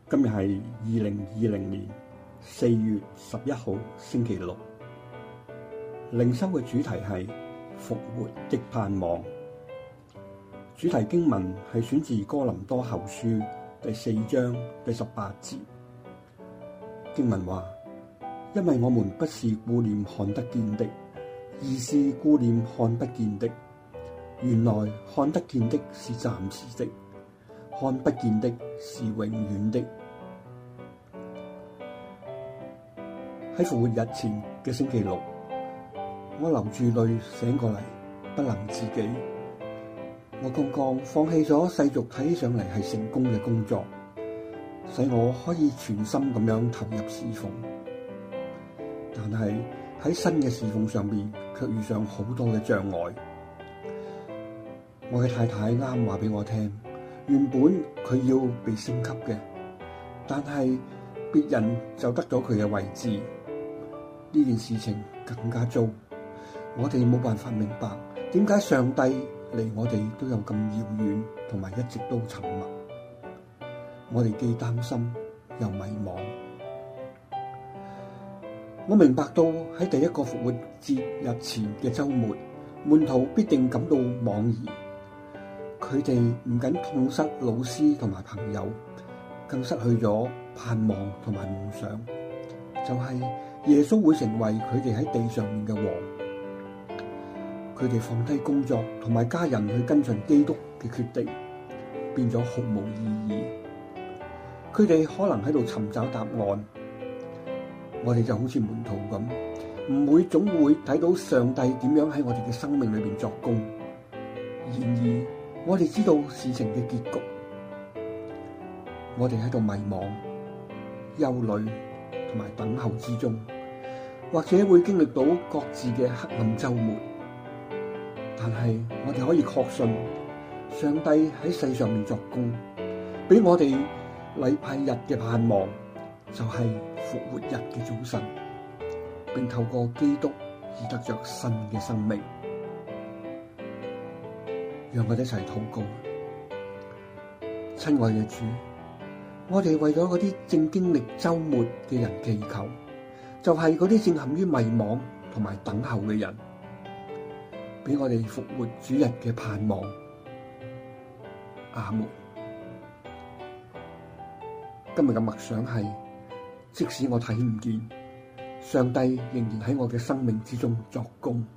今日係2020年4月11號星期六，靈修嘅主題係復活的盼望。主題經文係選自哥林多後書第4章第18節。經文話：因為我們不是顧念看得見的，而是顧念看不見的。原來看得見的是暫時的，看不見的是永遠的。喺復活日前嘅星期六，我流住淚醒過嚟，不能自己。我剛剛放棄咗世俗睇起上嚟係成功嘅工作，使我可以全心咁樣投入侍奉。但係喺新嘅侍奉上面，卻遇上好多嘅障礙。我嘅太太啱話俾我聽，原本佢要被升級嘅，但係別人就得咗佢嘅位置。呢件事情更加糟，我哋冇辦法明白點解上帝離我哋都有咁遙遠，同埋一直都沉默。我哋既擔心又迷茫。我明白到喺第一個復活節日前嘅週末，門徒必定感到茫然。佢哋唔僅痛失老師同埋朋友，更失去咗盼望同埋夢想，就係耶穌會成為佢哋喺地上面嘅王。佢哋放低工作同埋家人去跟隨基督嘅決定，變咗毫無意義。佢哋可能喺度尋找答案，我哋就好似門徒咁，唔會總會睇到上帝點樣喺我哋嘅生命裏邊作工。然而我哋知道事情嘅結局，我哋喺度迷茫、憂慮同埋等候之中，或者會經歷到各自嘅黑暗週末。但係我哋可以確信，上帝喺世上面作工，俾我哋禮拜日嘅盼望，就係復活日嘅早晨，並透過基督而得着新嘅生命。讓我哋一齊禱告。親愛嘅主，我哋為咗嗰啲正經歷週末嘅人祈求，就係嗰啲正陷於迷惘同埋等候嘅人，俾我哋復活主日嘅盼望。阿門。今日嘅默想係：即使我睇唔見，上帝仍然喺我嘅生命之中作工。